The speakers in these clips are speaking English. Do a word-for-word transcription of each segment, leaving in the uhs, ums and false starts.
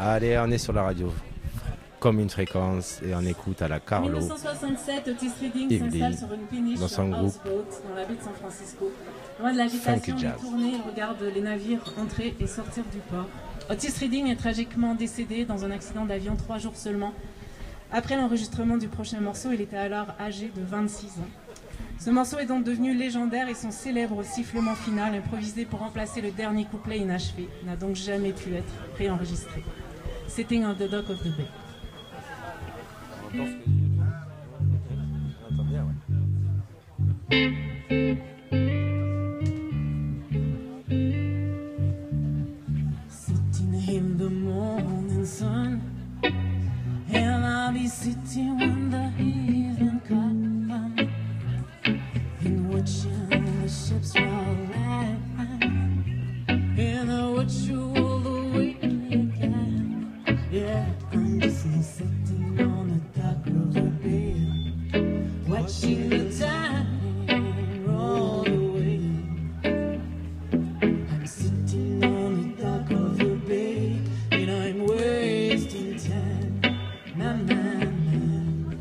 Allez, on est sur la radio, comme une fréquence, et on écoute à la Carlo. En mille neuf cent soixante-sept, Otis Redding s'installe sur une péniche dans son groupe dans la baie de San Francisco. Loin de l'agitation des tournées, il regarde les navires entrer et sortir du port. Otis Redding est tragiquement décédé dans un accident d'avion trois jours seulement. Après l'enregistrement du prochain morceau, il était alors âgé de vingt-six ans. Ce morceau est donc devenu légendaire et son célèbre sifflement final, improvisé pour remplacer le dernier couplet inachevé, n'a donc jamais pu être réenregistré. Sitting on the dock of the bay. Sitting in the morning sun, and I'll be sitting when the evening comes, and watching the ships roll by, and I watch you all the way again. Yeah, I'm just sitting on the dock of the bay, watching the time roll away. I'm sitting on the dock of the bay, and I'm wasting time. My man,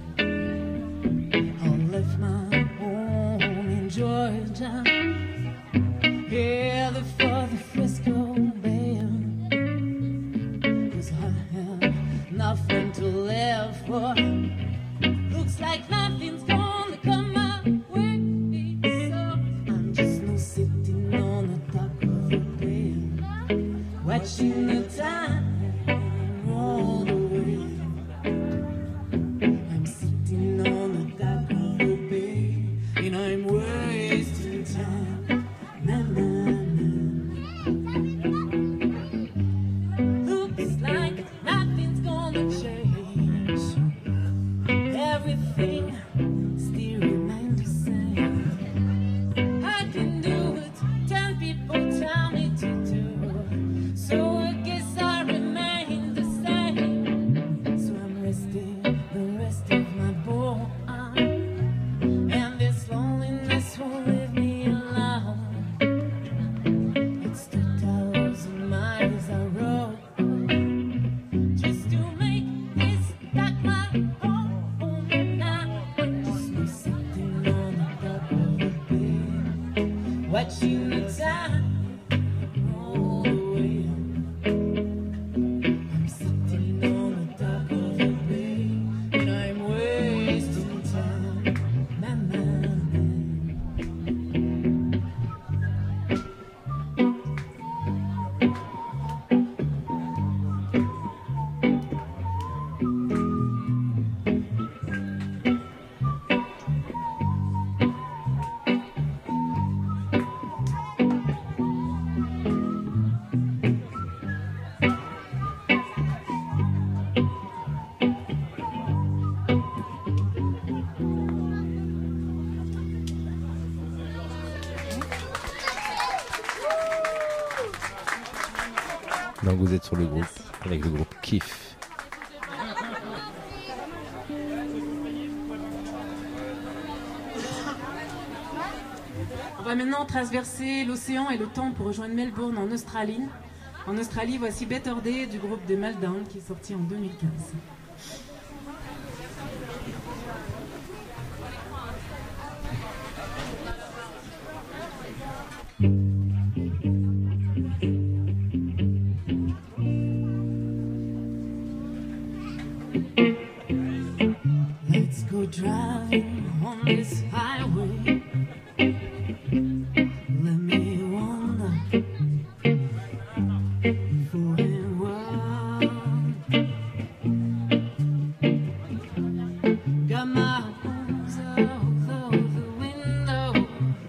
I left my home in Georgia, headed for the Frisco Bay, 'cause I have nothing to live for. Looks like nothing's gonna come my way, so I'm just no sitting on the dock of the bay, watching the time roll away. I'm sitting on the dock of the bay, and I'm wasting time. Na, na, na. Looks like nothing's gonna change. Everything still remains the same. I can do what ten people tell me to do, so I guess I remain the same. So I'm resting the rest of my bone, and this loneliness won't leave me alone. It's two thousand miles I rode just to make this dock my home. Now I'm just sitting on the dock of the bay, watching the time roll away. I'm sitting on the dock of the bay, and I'm wasting time. Na, na, na. Donc vous êtes sur le groupe, avec le groupe Kiff. On va maintenant traverser l'océan et le temps pour rejoindre Melbourne en Australie. En Australie, voici Better Day du groupe The Meltdown qui est sorti en deux mille quinze. Let's go driving on this highway. Let me wander for a while. Got my arms out of the window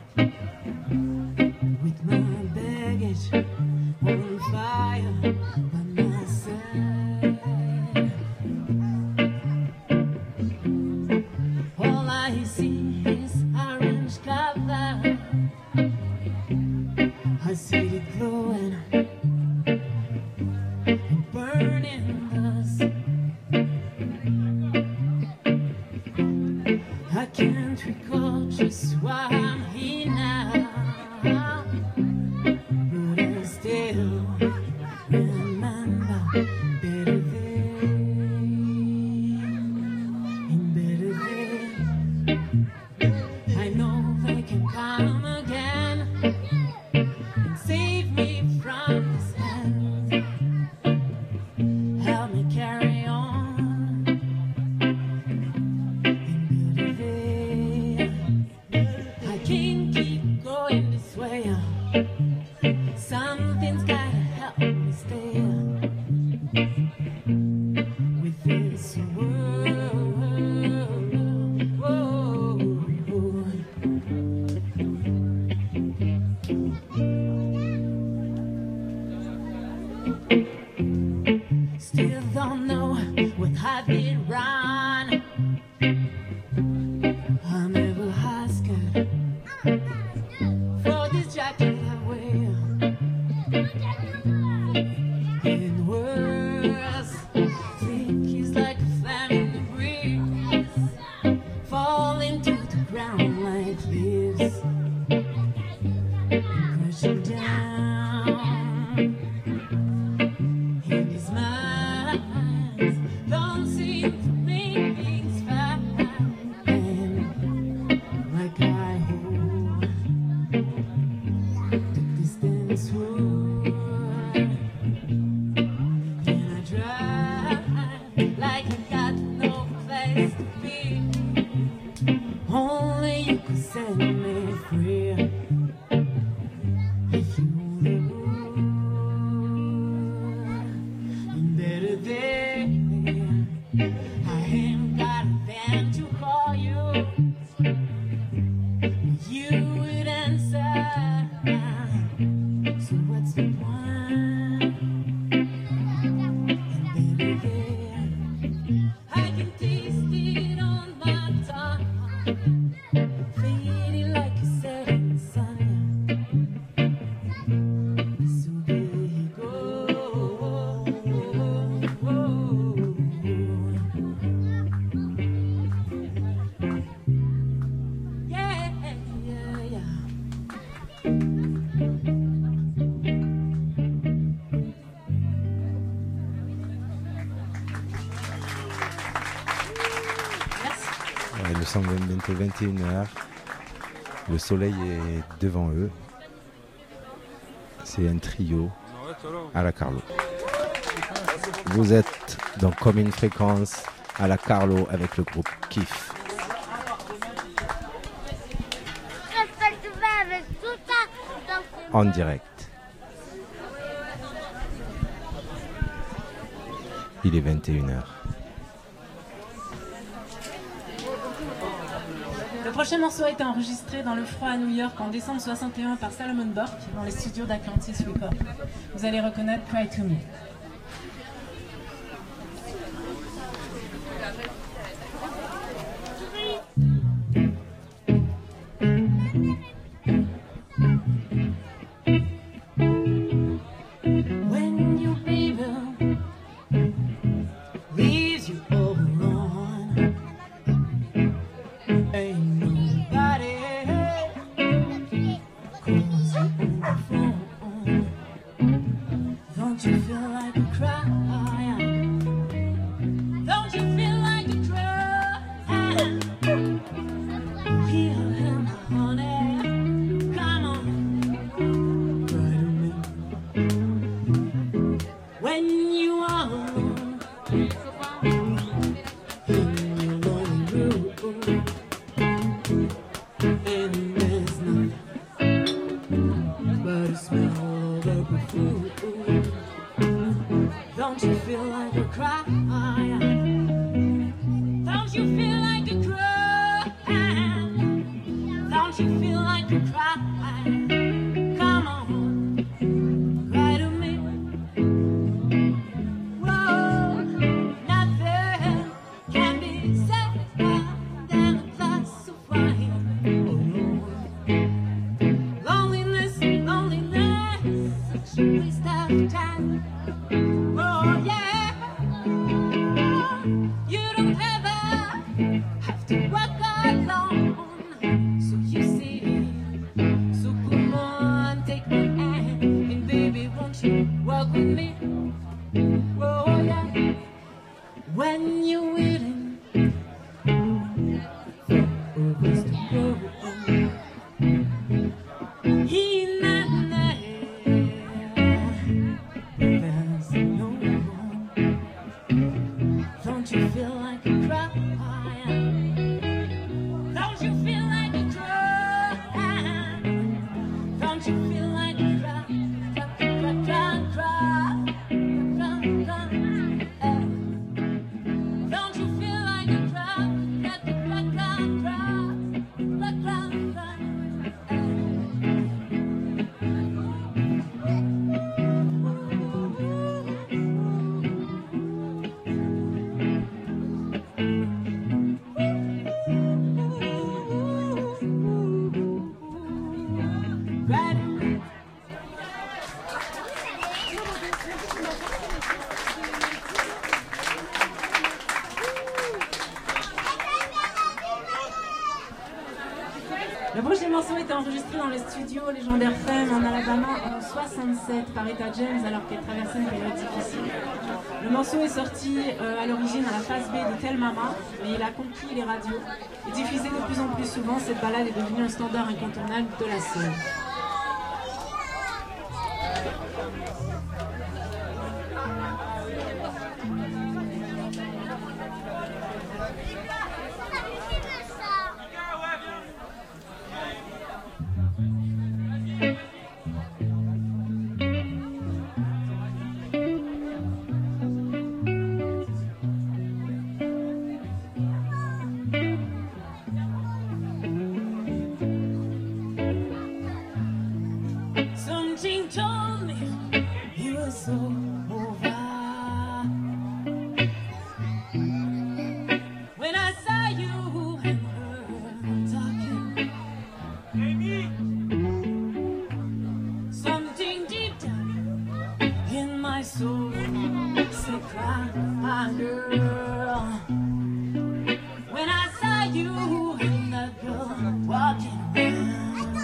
with my baggage on fire by my side. All I see is orange color. I see it glowing, burning us. I can't recall just why I'm here now, but I still remember better Still don't know what I did wrong. I never asked for this jacket I wear. And worse, think it's like a flame in the breeze, falling to the ground like leaves, crashing down. And his minds don't seem to make things fine, like I hold the distance forward. And I drive like I got no place to be. Only you could set me free. If you knew better than I ain't got a thing to call you. You would answer. So what's the point? And better than I can taste it on my tongue, fading like a setting sun. So there you go. Yeah, yeah, yeah. Ouais, nous sommes bientôt vingt et une heures. Le soleil est devant eux. C'est un trio à la Carlo. Vous êtes dans Comme une fréquence à la Carlo avec le groupe Kiff. En direct. Il est vingt et une heures. Le prochain morceau a été enregistré dans le froid à New York en décembre soixante et un par Salomon Bork dans les studios d'Atlantis Records. Vous allez reconnaître Cry to Me. When your baby leaves you all alone, ain't nobody calls you on the phone. Don't you feel like a cry? Don't you feel like a cry? Here am I, honey. Come on, cry to me. When you are alone in your lonely room, and there's nothing but a smell of a perfume, don't you feel like a cry? Don't you feel like a cry? Don't you feel like a cry? Come on, cry to me. Whoa, nothing can be sadder than a glass of wine. Oh Lord, loneliness, loneliness, such a waste of time. Oh yeah, you don't ever have to walk alone. So you see, so come on, take my hand, and baby, won't you walk with me? Oh yeah, when you're waiting for us to go, he not there. There's no one. Don't you feel like a cry? Don't you feel like a cry? Don't you feel like a cry? Cry, cry, cry, cry, cry, cry, cry. Don't you feel like a cry? Cry, cry, cry, cry, cry, cry, cry. Le prochain morceau était enregistré dans les studios légendaires F E M en Alabama en soixante-sept par Etta James alors qu'elle traversait une période difficile. Le morceau est sorti euh, à l'origine à la phase B de Tell Mama, mais il a conquis les radios et diffusé de plus en plus souvent. Cette balade est devenue un standard incontournable de la soul. Something told me you were so over. When I saw you and her talking, something deep down in my soul said, cry, my girl. When I saw you and that girl walking around,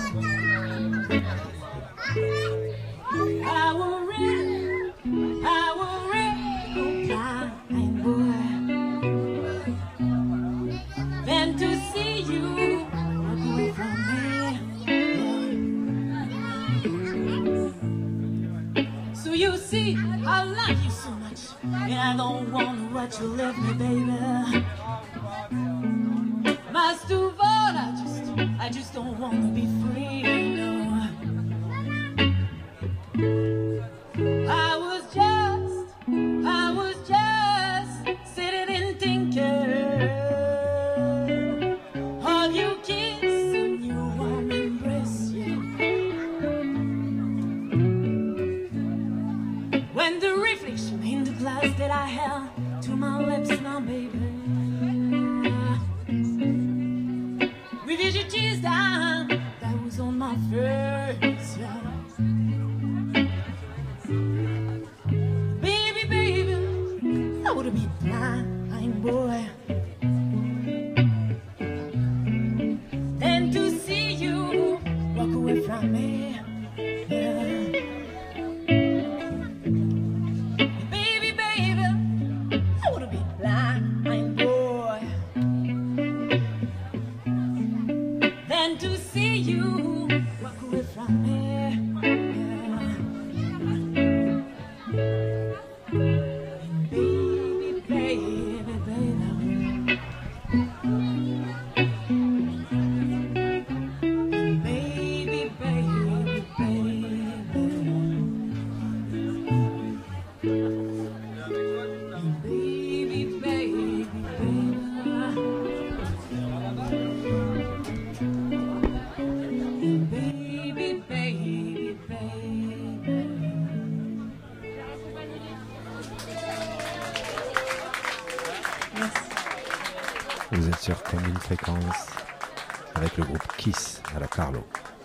I will read, I will read, oh blind boy. Then to see you walk away from me. So you see, I love you so much, and I don't want to watch you leave me, baby. Most of all, I just, I just don't want to be free, no. I was just, I was just sitting and thinking of you kiss and you warm embrace you. When the reflection in the glass that I held to my lips now, baby, with your tears down, that was on my face, yeah. I would be blind, boy. Then to see you walk away from me, yeah. Baby, baby, I would be blind, boy. Then to see you walk away from me, yeah. Vous êtes sur Commune Fréquence avec le groupe Kiss à la Carlo.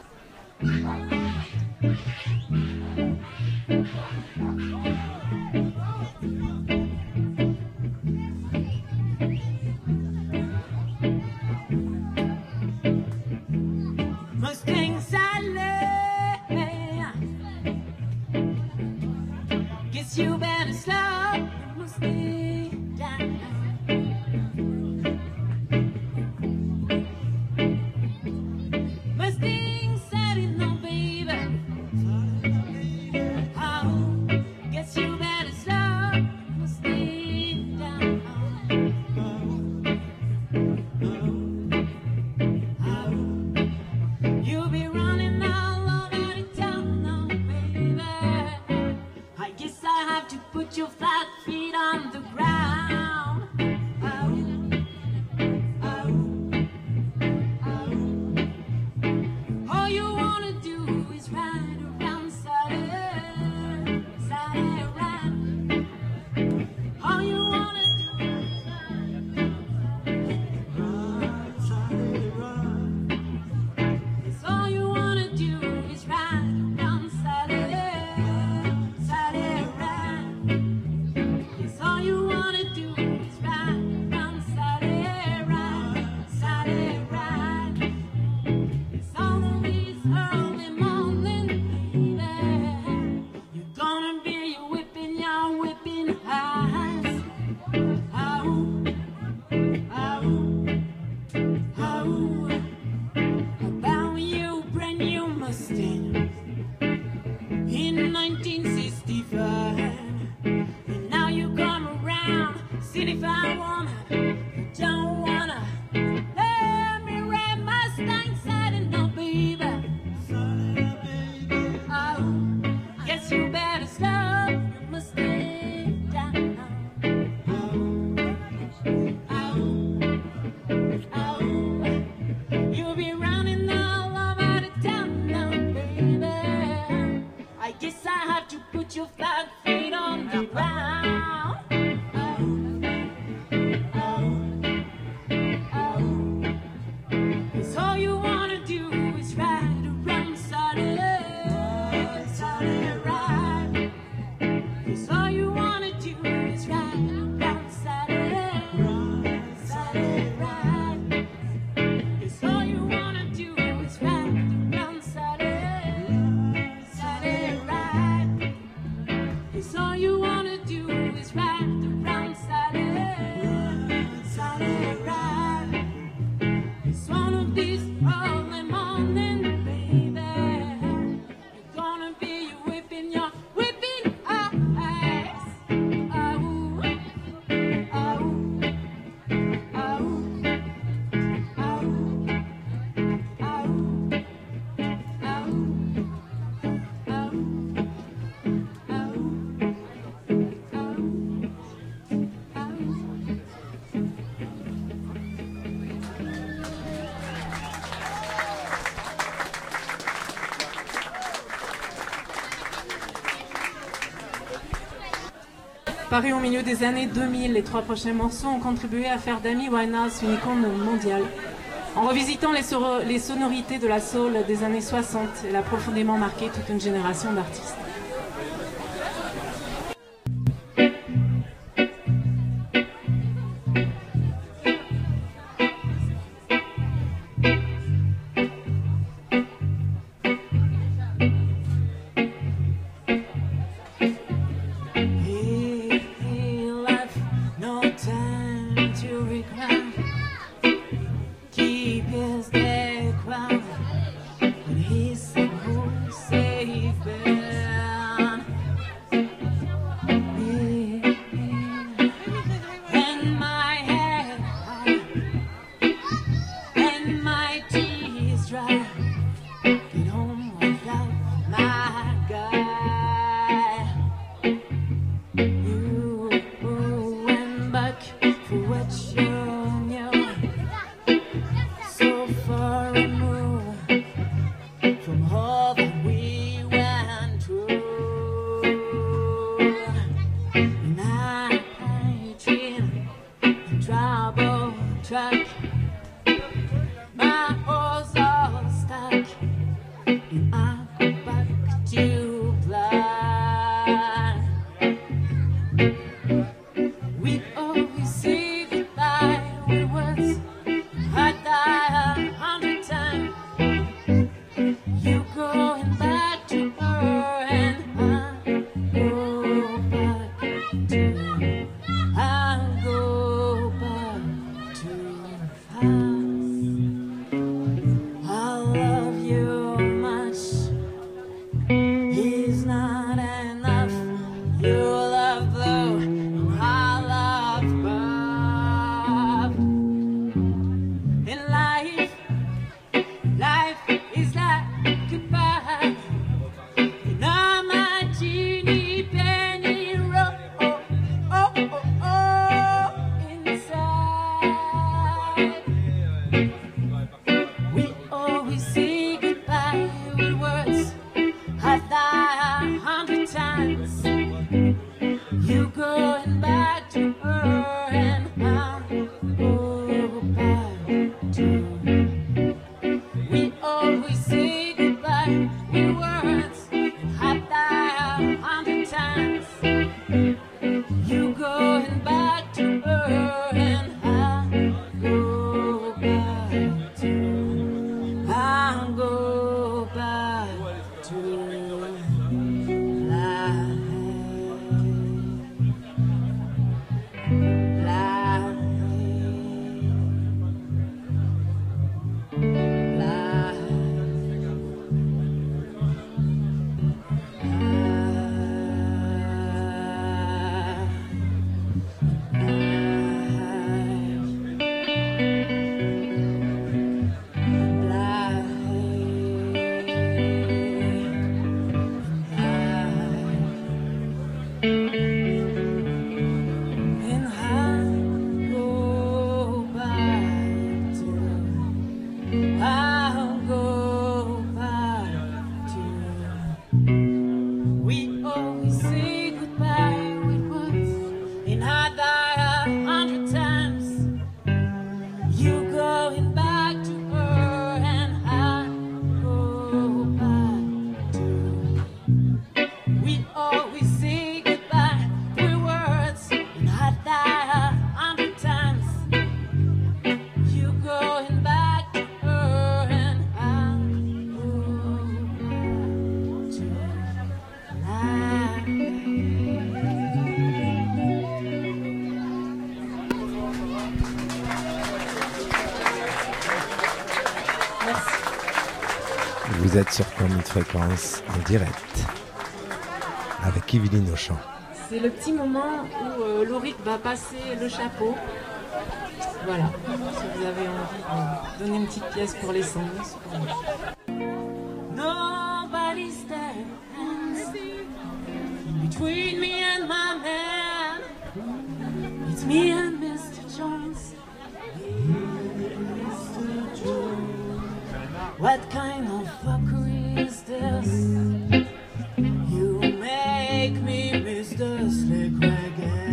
Mustang Sally, guess you better slow Mustang down. Mustang Sally, no baby, oh, guess Paru au milieu des années deux mille, les trois prochains morceaux ont contribué à faire d'Amy Winehouse une icône mondiale. En revisitant les, so- les sonorités de la soul des années soixante, elle a profondément marqué toute une génération d'artistes. Vous êtes sur Commune Fréquence en direct avec Yveline au chant. C'est le petit moment où euh, Lauric va passer le chapeau. Voilà, si vous avez envie de donner une petite pièce pour les sons. Nobody stands between me and my man. It's me and Mister Jones. Mister Jones. What kind of fuckery is this? You make me Mister Slick Reggae.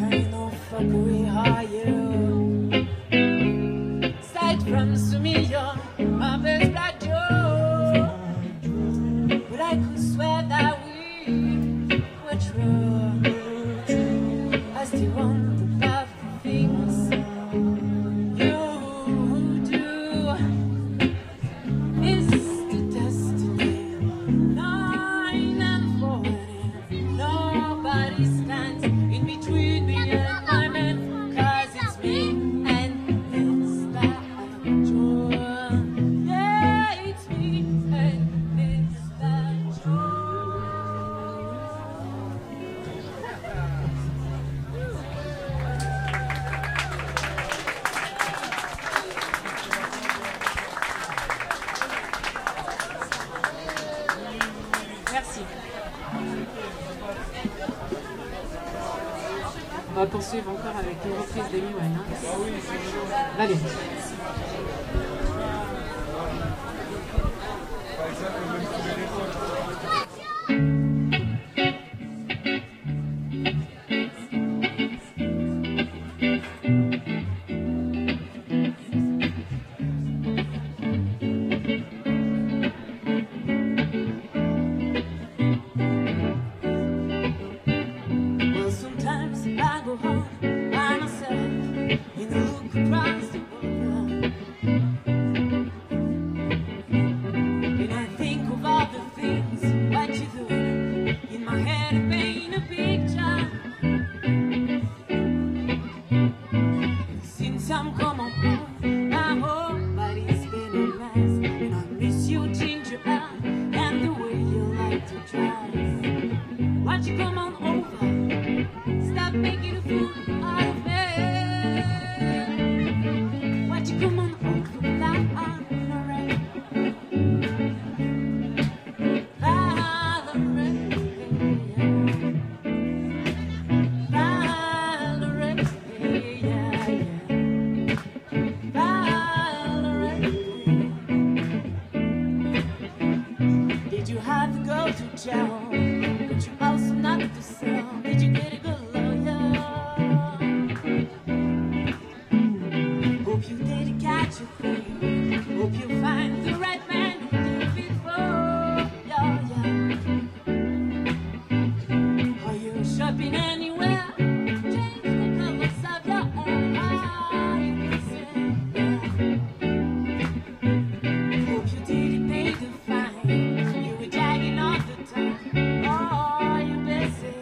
Crying no fuckery, are you? Sight from Sumillo, my best black Joe. But I could swear that we were true. I still want the powerful things you do. It's the destiny, nine and forty. Nobody stands in between me and my man, 'cause it's me and Mister Joe. Yeah, it's me and Mister Joe. Merci. On va poursuivre encore avec une reprise d'Amy Winehouse. Allez. Well, sometimes I go home by myself and I look across the world, and I think of all the things what you do. In my head, I paint a picture. Since I'm coming home, my whole body's been a mess, and I miss you, ginger ale, and the way you like to dress. Why don't you come on over? Stop making a fool out of me. Why don't you come on over? Valerie, Valerie, Valerie, yeah, yeah. Valerie. Did you have to go to jail? But you also not to sell. Did you get a good lawyer? Hope you did catch a thing. Hope you find the right man who do it for you. Yeah. Are you shopping anywhere? Change the colors of your hair. Are you busy? Yeah. Hope you didn't pay the fine. You were dragging all the time. Oh, you busy?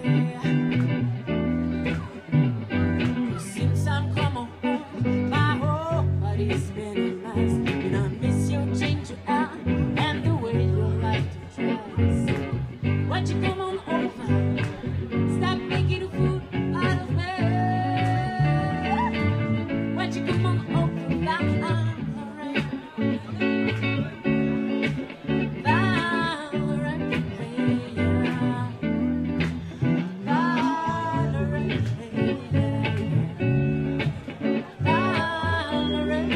Since I'm coming home, my whole body's been a mess, and I miss your ginger ale and the way you like to dress. Why don't you come on over? Stop making a fool out of me. Why don't you come on over? Valerie, Valerie, yeah. Valerie, Valerie.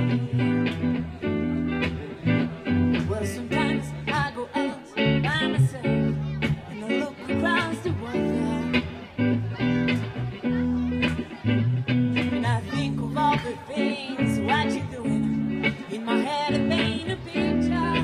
Well, sometimes I go out by myself and I look across the world, and I think of all the things what you're doing. In my head, I paint a picture.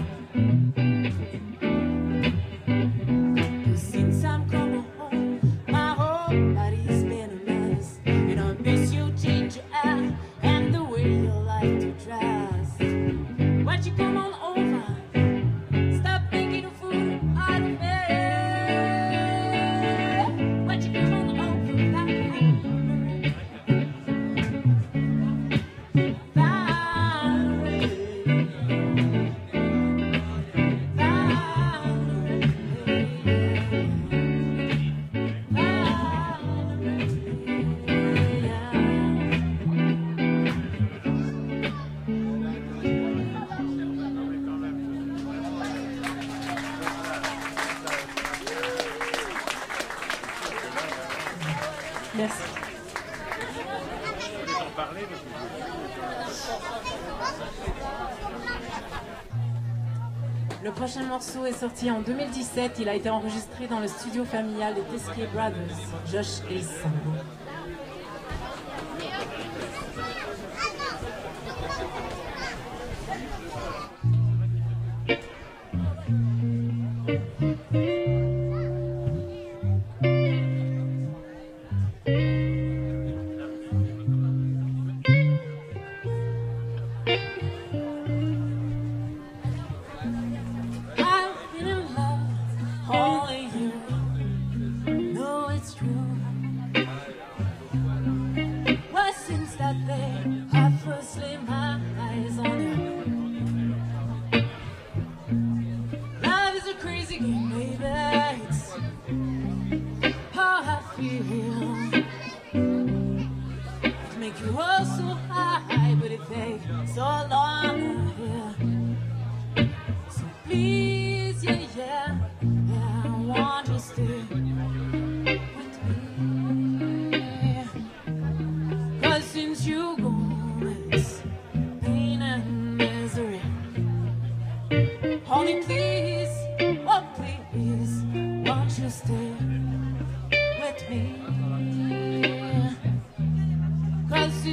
Since I'm coming home, my whole body's been a mess, and I miss you, ginger ale, and the way you like to dress. Why don't you come on over? Stop making a fool out of me. Why don't you come on over? Valerie, Valerie, Merci. Le prochain morceau est sorti en deux mille dix-sept. Il a été enregistré dans le studio familial des Teskey Brothers, Josh et Sambo.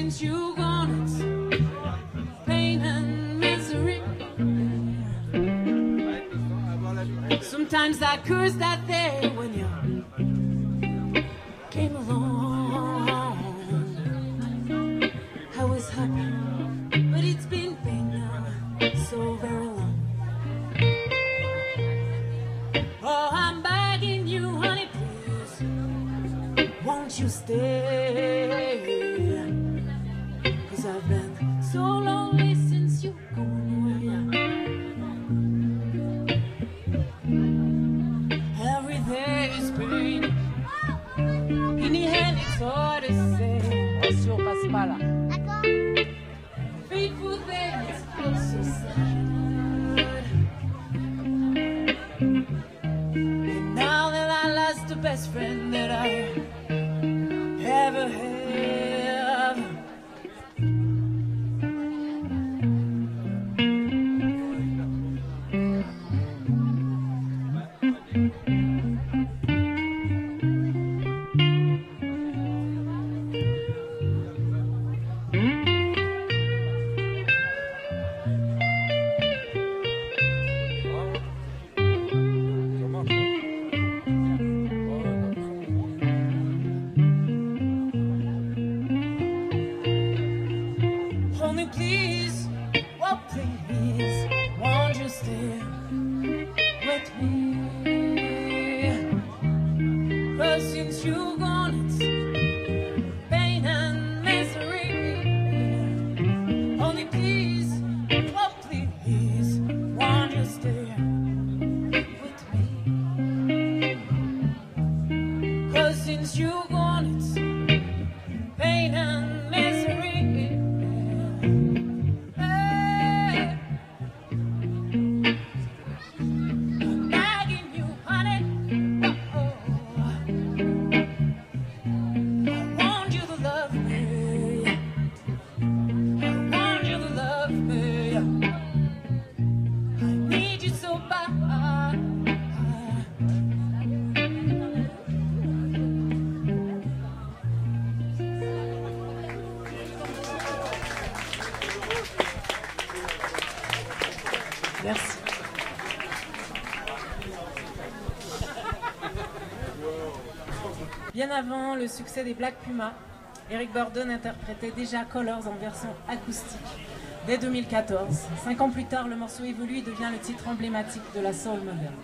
since you gone, it's pain and misery. Sometimes I curse that day when you came along. I was happy, but it's been pain now so very long. Oh, I'm begging you, honey, please, won't you stay? 'Cause I've been so lonely since you gone away. Every day is pain. In the end, it's hard to say. Attention, passe pas là. Faithful days feel so sad. And now that I lost the best friend that I ever had. Only please, oh please, won't you stay with me? 'Cause since you gone, it's pain and misery. Only please, oh please, won't you stay with me? 'Cause since you gone, it's pain and misery. Merci. Bien avant le succès des Black Pumas, Eric Burdon interprétait déjà Colors en version acoustique dès deux mille quatorze. Cinq ans plus tard, le morceau évolue et devient le titre emblématique de la soul moderne.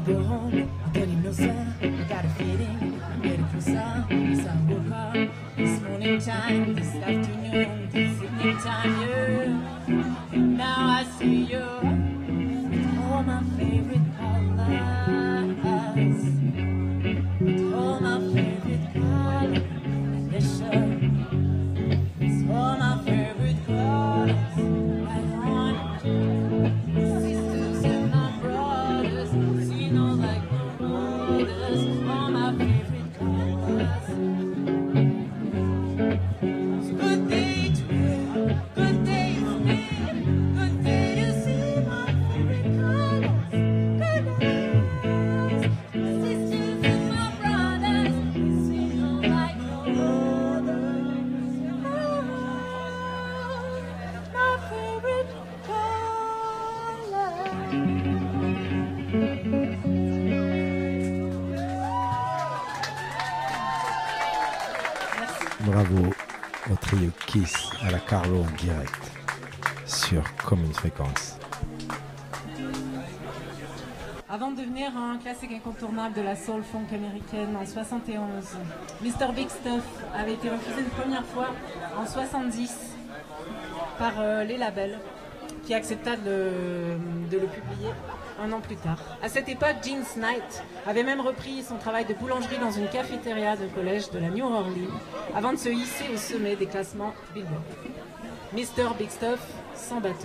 go home. thirty mil, sir. I got a feeling. I'm ready for some. Yes, I woke up this morning time, this afternoon, this evening time, yeah. Now I see you with all my favorite colors, with all my favorite colors. Yes, sir. It's all my favorite colors. Right on. Sisters and my brothers, see no like no others. All my favorite colors. It's a good day to me, good day for me, good day to see my favorite colors. Good days. Sisters and my brothers, see no like no others. My favorite color. Bravo au trio Kiss à la Carlo en direct sur Comme une fréquence. Avant de devenir un classique incontournable de la soul funk américaine en soixante et onze, mister Big Stuff avait été refusé une première fois en soixante-dix par euh, les labels qui accepta de le, de le publier un an plus tard. À cette époque, Jeans Knight avait même repris son travail de boulangerie dans une cafétéria de collège de la New Orleans avant de se hisser au sommet des classements Billboard. mister Big Stuff sans bateau.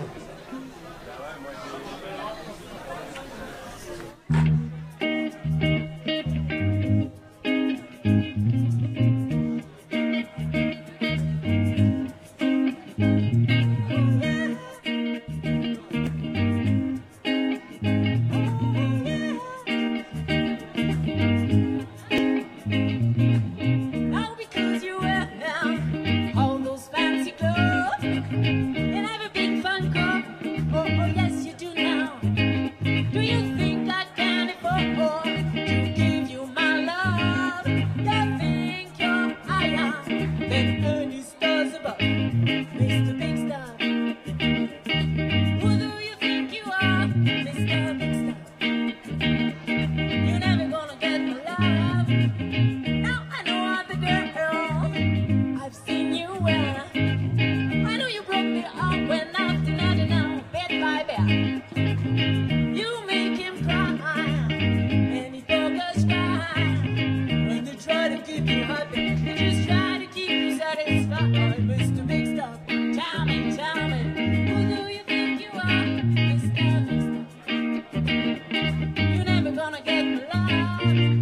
Now because you wear now all those fancy clothes and have a big fun car. Oh, oh yes you do now. Do you think I can afford to give you my love? You think you're higher than any stars above, mister Big Stuff. Who do you think you are, mister Big Stuff? You're never gonna get my love. Now I know I'm the girl I've seen you wear. I know you broke me up when after night and now, bed by bed. You make him cry, and he focus cry. When they try to keep you happy, they just try to keep you satisfied. mister Big Stuff, tell me, tell me, who do you think you are, mister Big Stuff? You're never gonna get my love.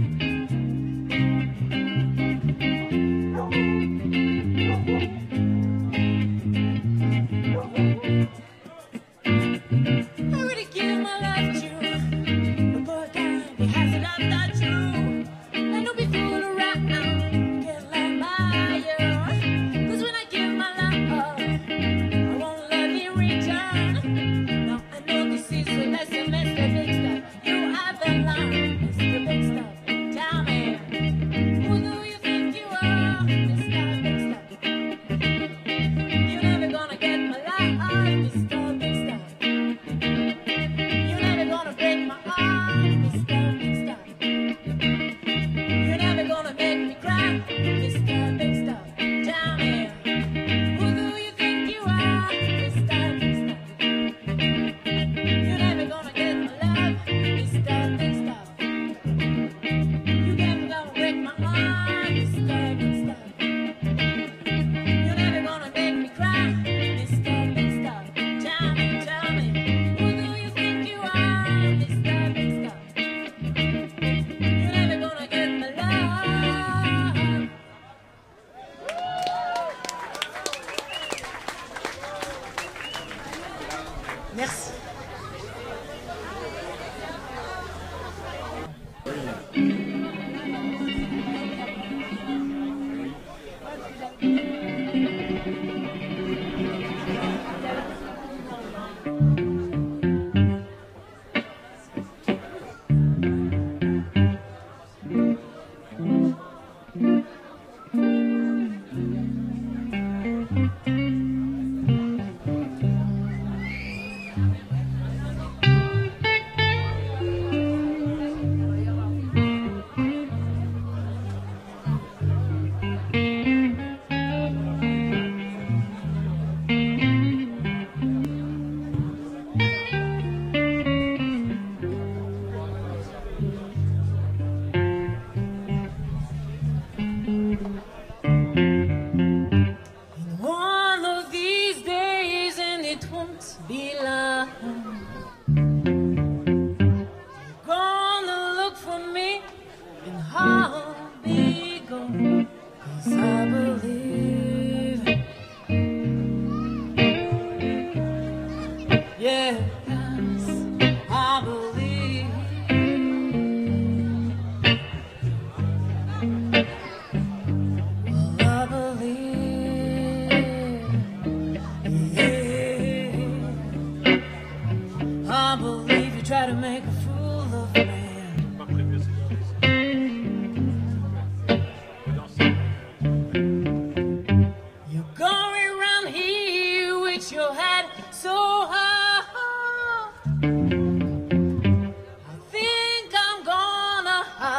I already give my life to you, but boy, God, he hasn't done that true. And don't be fooling around, get like by you. 'Cause when I give my life, I won't let me return. Now I know this is a lesson, mister Big Stuff. You haven't learned, mister Big Stuff. Tell me, who do you think you are, mister Big Stuff? You're never gonna get my life, mister Big Stuff. You're never gonna break my heart, mister Big Stuff. You're never gonna make me cry, mister Big Stuff. Tell me, who do you think you are, mister Big Stuff? You're never gonna get my love, mister Big Stuff. You're never gonna break my heart, mister Big Stuff. You're never gonna make me cry, mister Big Stuff. Tell me, tell me, who do you think you are, mister Big Stuff? You're never gonna get my love. Merci.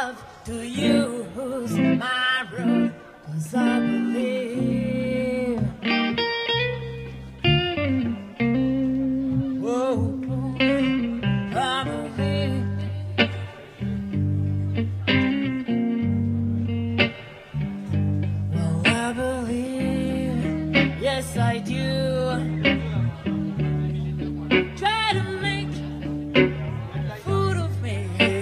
love to use my road, 'cause I believe. Whoa, I believe. Well, I believe, yes I do. Try to make food of me.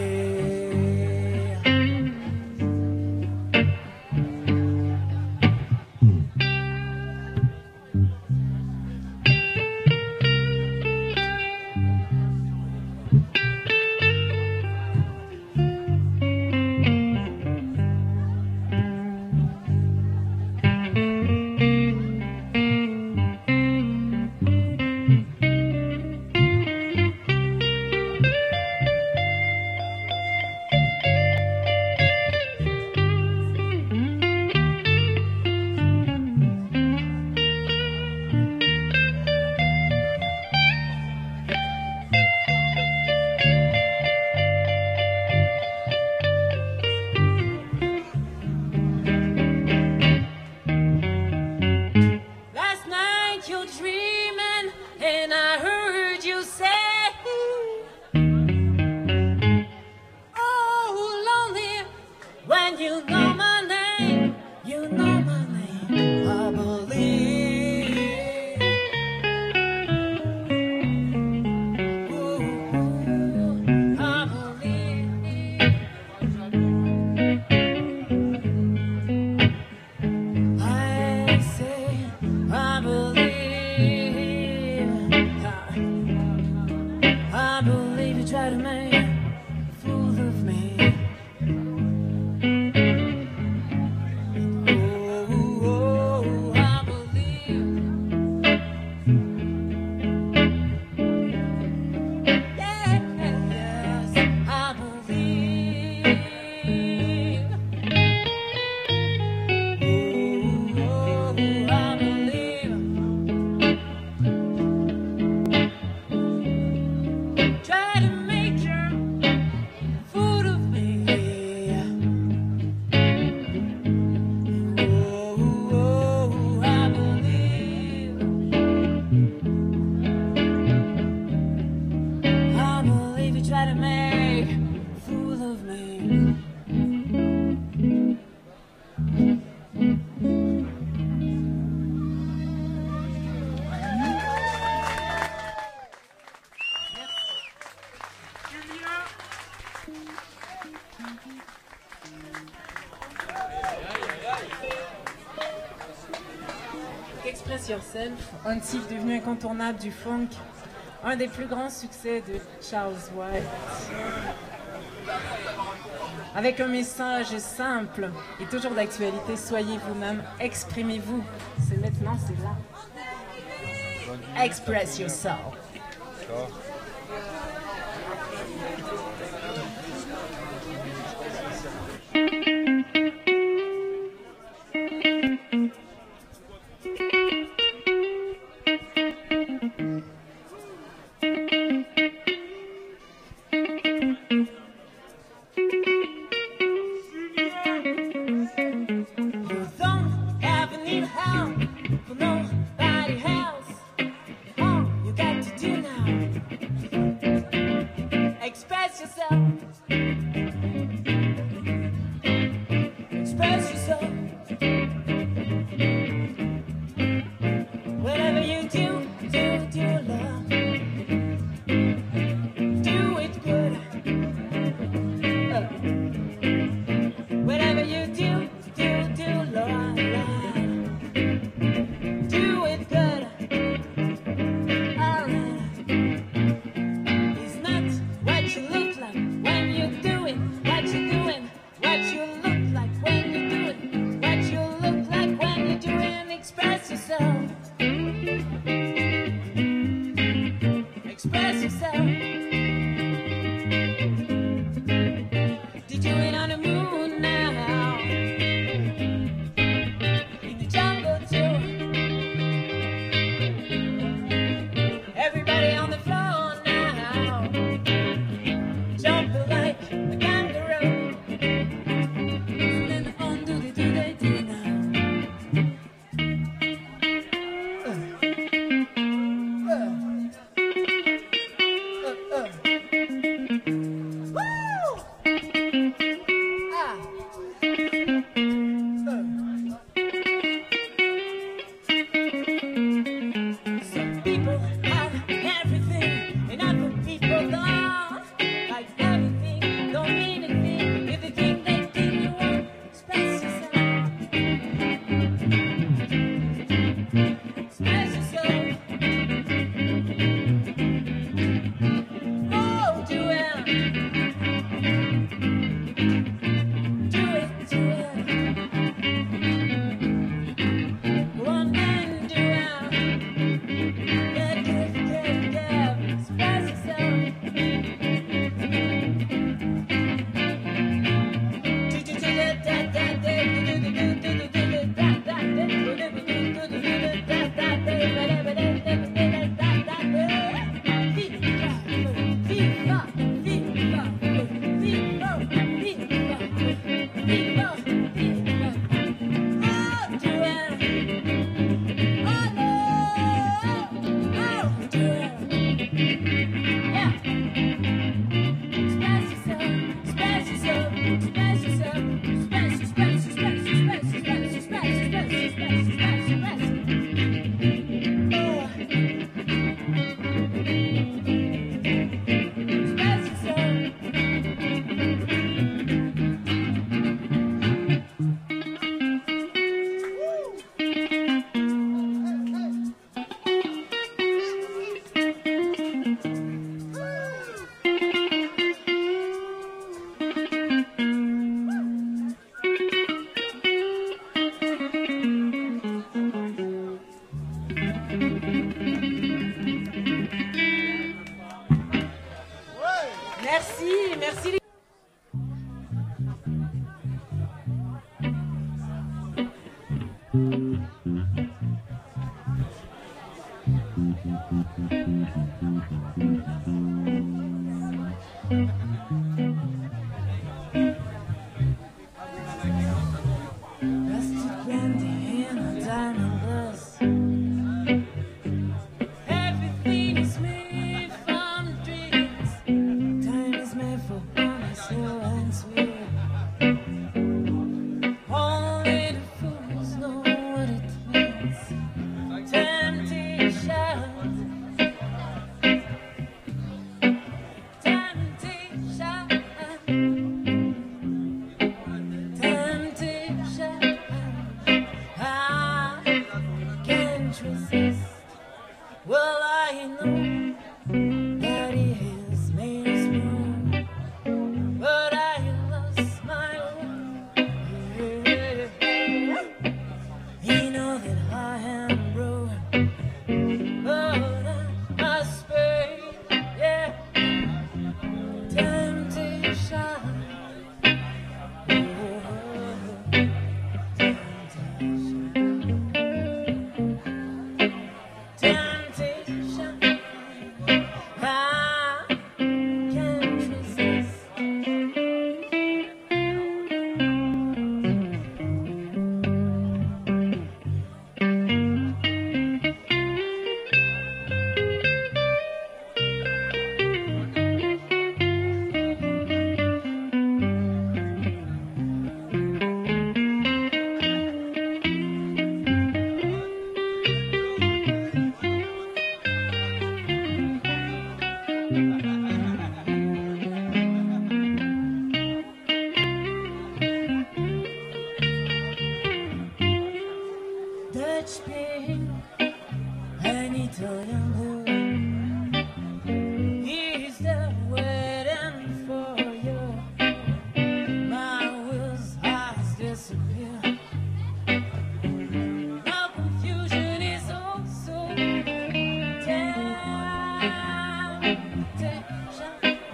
Last night you're dreaming and I heard you say, oh, lonely, when you know my name, you know my name, I believe. Ooh, I believe. I say I believe. I, I believe you try to make a fool of me. Oh, oh, I believe. Yes, I believe. Oh, I believe. Try to make your fool of me. Oh, I believe. I believe you try to make a fool of me. Express Yourself, un titre devenu incontournable du funk, un des plus grands succès de Charles White. Avec un message simple et toujours d'actualité, soyez vous-même, exprimez-vous. C'est maintenant, c'est là. Express Yourself. You don't ever need help from nobody else. All you got to do now, express yourself. Express yourself. Whatever you do, do, do love. Do it good. Uh, Whatever you do, do, do love. Do it good. Alright. It's not what you look like when you do it. What you doing? What you look like when you do it. What you look like when you do it. Express yourself. Express yourself. Did you it on the moon now? In the jungle too. Everybody on the floor now. Jumping like a kangaroo. Rusted brandy in a diamond glass. Everything is made from dreams. Time is made for one slow and sweet. Only the fools know what it means. Temptation. Temptation. Temptation. I can't resist. Well, I know that he has made us wrong, but I lost my own. You know that I am broken, but I must pay. Yeah, temptation. Temptation. I can't resist. Dutch pig and Italian blue. He's there waiting for you. My will's eyes disappear. Now confusion is also temptation.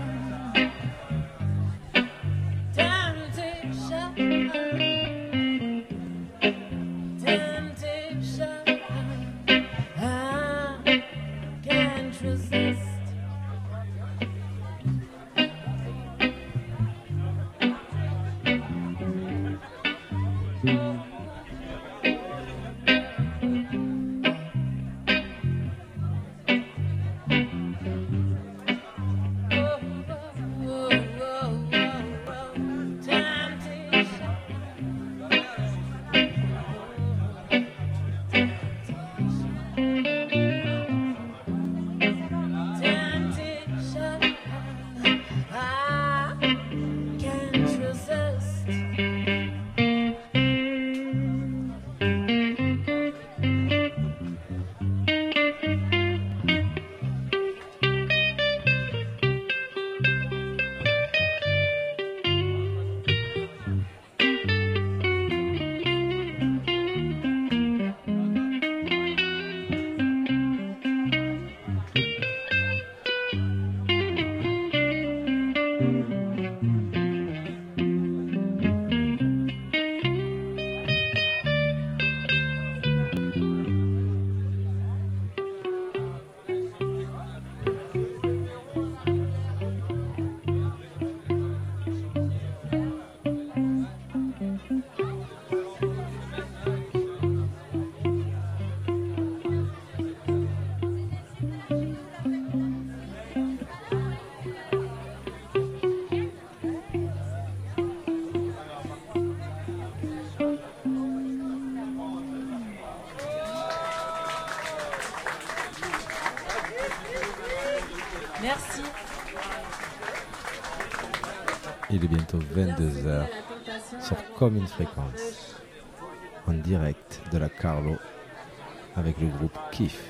Temptation. Temptation. I can't resist. Merci. Il est bientôt vingt-deux heures sur Comme une fréquence, en direct de la Carlo avec le groupe Kiff.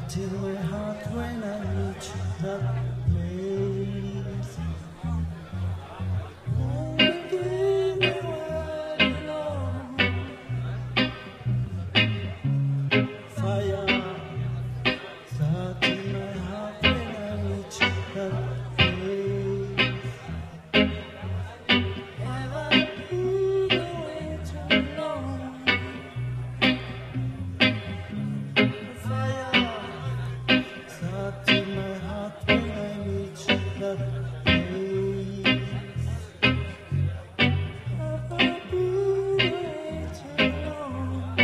till my heart when I reach that place. Only give me what you know. Fire start in my heart when I reach that place. Never put away too long. Fire start in my heart when I reach that place. Never put away too long.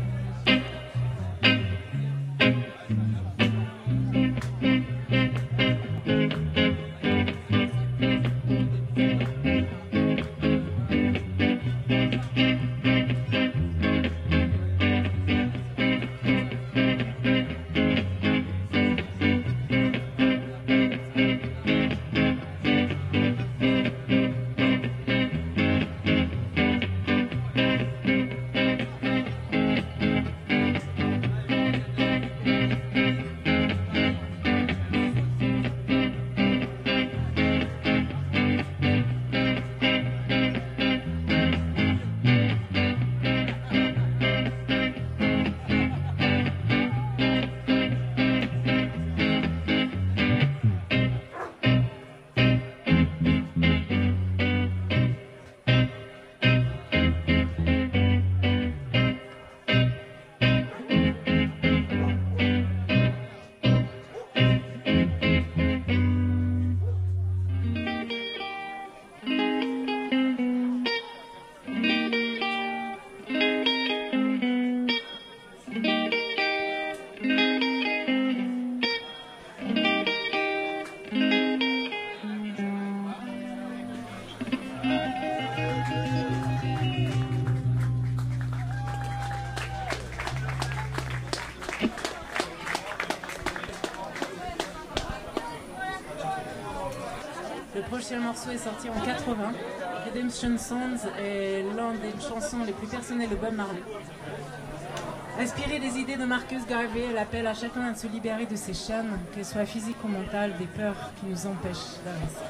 Le prochain morceau est sorti en quatre-vingts. Redemption Songs est l'un des chansons les plus personnelles de Bob Marley. Inspiré des idées de Marcus Garvey, elle appelle à chacun de se libérer de ses chaînes, qu'elles soient physiques ou mentales, des peurs qui nous empêchent d'avancer.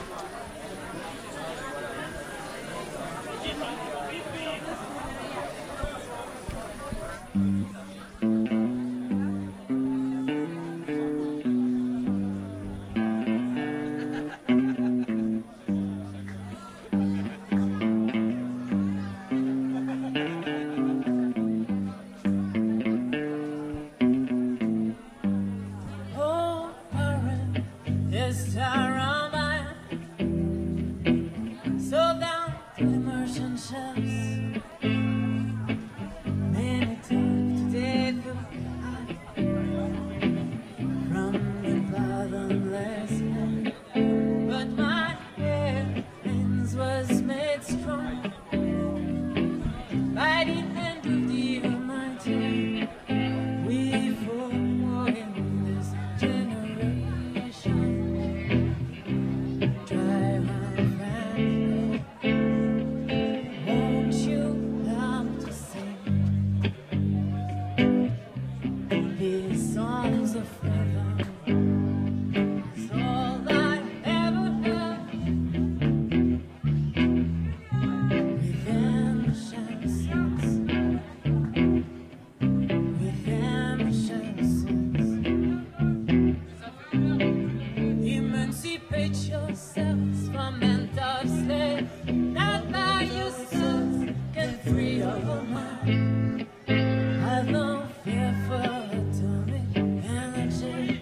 Oh, current is around by. So down to immersion shelves. Many talk today through from the bottomless pit. But my hands was made strong by the hand of the Almighty. We fall in this generation. Drive on family. Won't you love to sing these songs of freedom? It's all I ever had. Redemption songs. Redemption songs. Emancipate yourselves from mental slave. Not by yourselves can free your mind. Have no fear for atomic energy.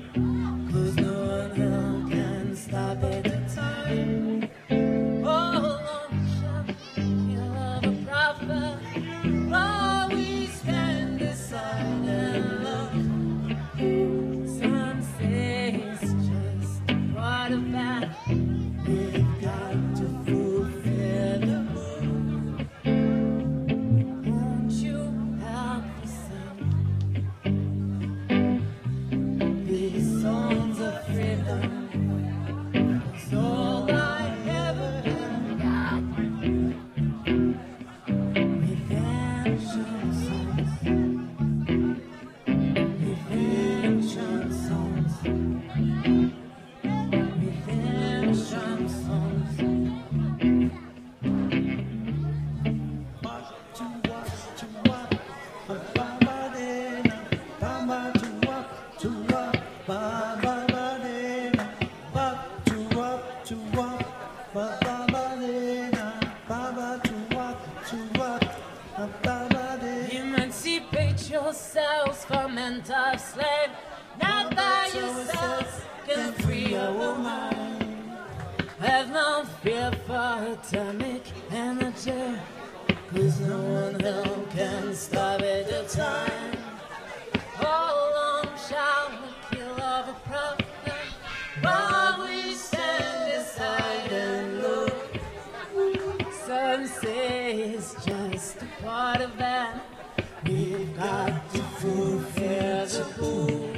to what, ba ba ba de na, ba to what, to what, ba ba ba de na, ba ba to what, to what, ba ba ba de. Emancipate yourselves from mental slave. Not by yourselves can free your mind. Have no fear for atomic energy, cause no one else can stop it at time. How long shall we kill of a prophet while we stand aside and look? Some say it's just a part of that. We've got to fulfill the book.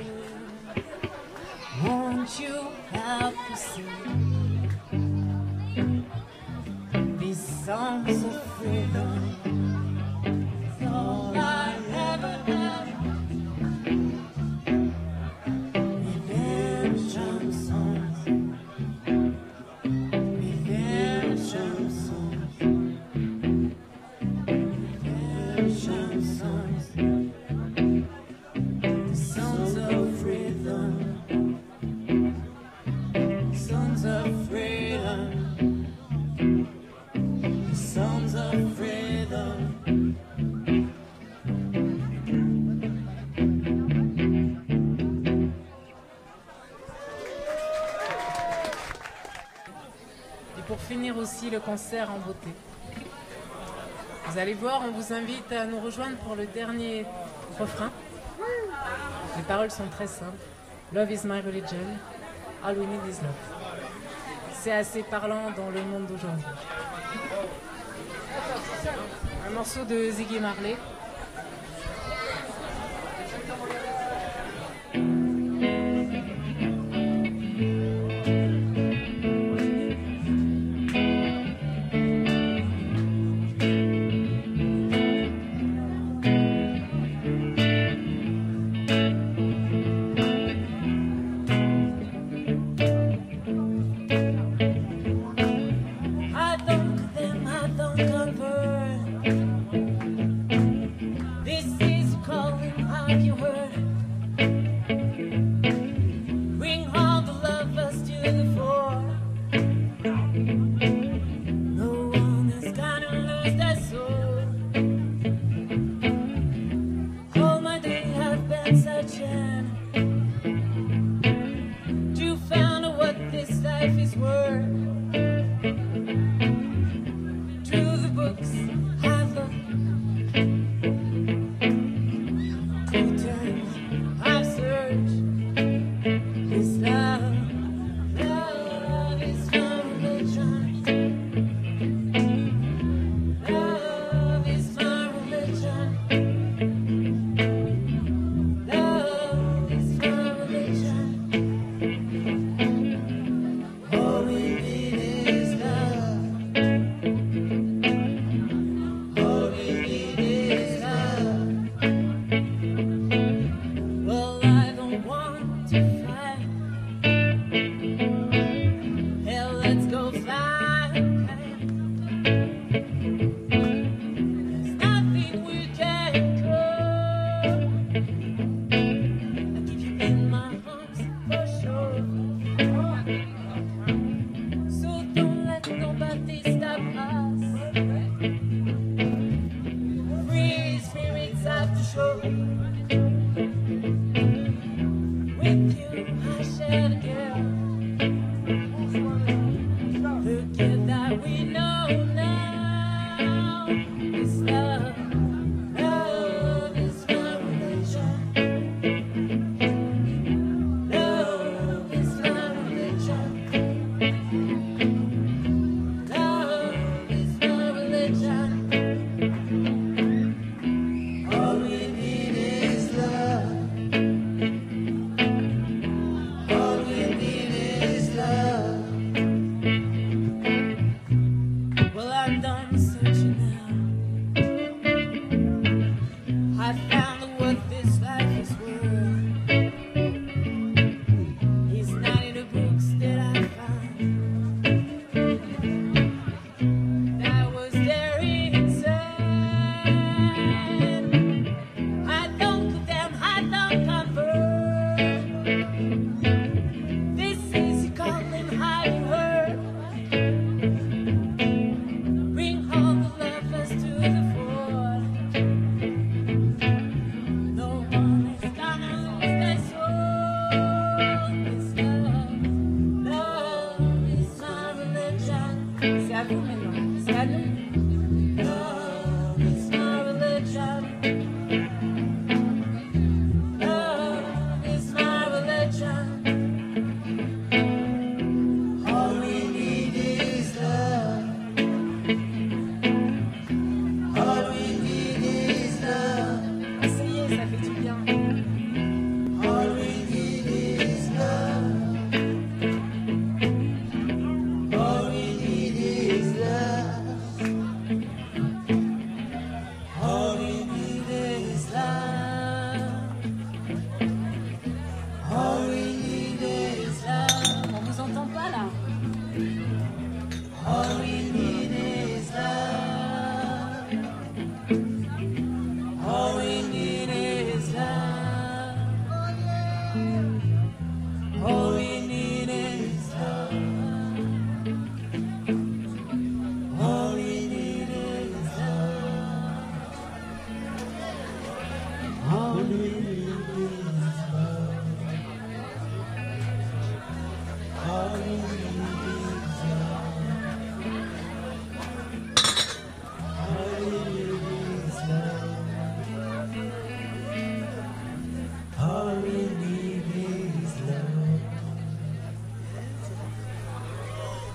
Won't you help us sing these songs of freedom? It's all I ever had. Redemption songs, redemption songs, redemption songs, the songs of freedom. Sons of freedom, sons of freedom. Et pour finir aussi le concert en beauté. Vous allez voir, on vous invite à nous rejoindre pour le dernier refrain. Les paroles sont très simples. Love is my religion. All we need is love. C'est assez parlant dans le monde d'aujourd'hui. Un morceau de Ziggy Marley. I don't condemn, I don't convert. This is calling, have you heard? Bring all the lovers to the fore. No one is gonna lose their soul. All my day I've been searching to find out what this life is worth. Through the books I've looked, through times I've searched. This love, love is my religion. Love is my religion. Love is my religion. All we need is love. All we need is love. Well, I don't want to fight. Hell, let's go fly. There's nothing we can go. I keep you in my arms for sure. So don't let nobody stop us. Free spirits have to show. With you I share the girl. The gift that we know now is love. Love is my religion. Love is my religion. Love is my religion. All we need is love. All we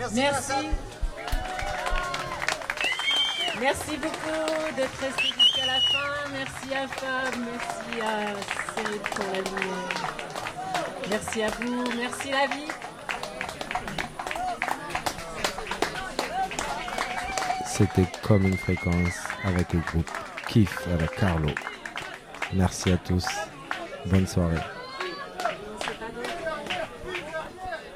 Merci. Merci beaucoup d'être resté jusqu'à la fin. Merci à Fab, merci à Céline pour la lumière. Merci à vous, merci la vie. C'était Comme une fréquence avec le groupe Kiff à la Carlo. Merci à tous. Bonne soirée.